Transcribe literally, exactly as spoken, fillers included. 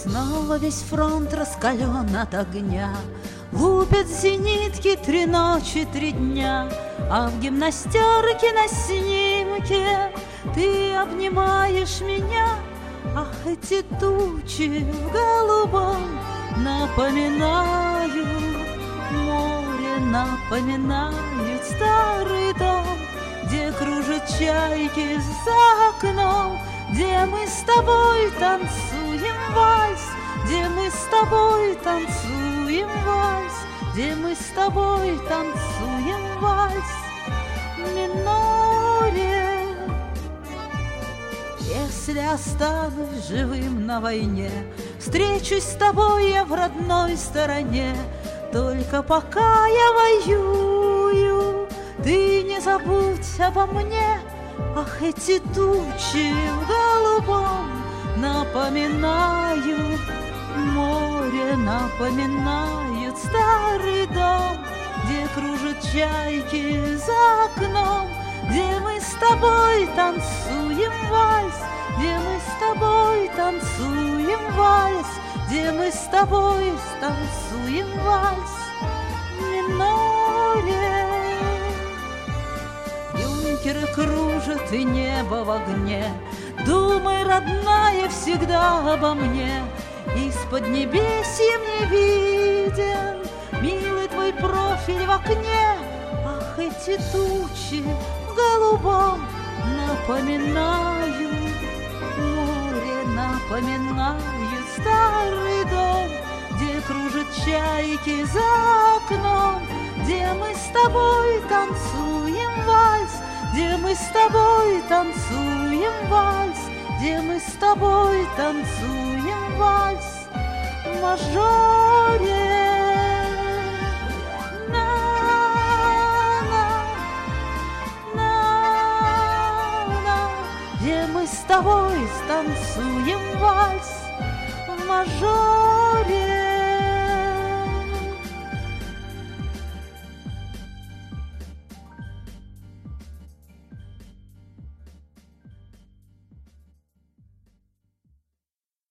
Снова весь фронт раскален от огня, лупят зенитки три ночи, три дня, а в гимнастерке на снимке ты обнимаешь меня. Ах, эти тучи в голубом напоминают море, напоминают старый дом, где кружат чайки за окном, где мы с тобой танцуем вальс, где мы с тобой танцуем вальс, где мы с тобой танцуем вальс в миноре. Если останусь живым на войне, встречусь с тобой я в родной стороне. Только пока я воюю, ты не забудь обо мне. Ах, эти тучи в голубом напоминают море, напоминают старый дом, где кружат чайки за окном, где мы с тобой танцуем вальс, где мы с тобой танцуем вальс, где мы с тобой танцуем вальс в миноре. Юнкеры кружат и небо в огне, думай, родная, всегда обо мне. Из-под небесья мне виден милый твой профиль в окне. Ах, эти тучи в голубом напоминают море, напоминают старый дом, где кружат чайки за окном, где мы с тобой танцуем вальс, где мы с тобой танцуем вальс, где мы с тобой танцуем вальс в мажоре. Где мы с тобой станцуем вальс в мажоре.